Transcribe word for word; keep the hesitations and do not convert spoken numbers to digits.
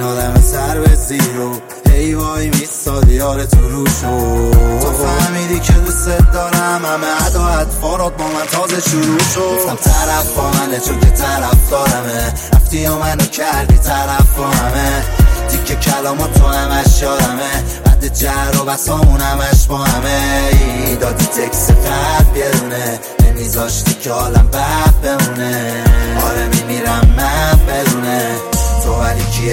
این آدم سر به زیرو هی وای میستادی یار تو رو شو. تو فهمیدی که دوست دارم، همه عدا اطفارات با من تازه شروع شد. گفتم طرف با منه چون که طرف دارمه، رفتی و منو کردی طرف با همه. دیگه کلامات تو همش یادمه، بعد جر و بسامون همش با همه. ای دادی تکس قلب یه دونه، نمیذاشتی که حالم بد بمونه. آره میمیرم من بدونه تو، ولی کیه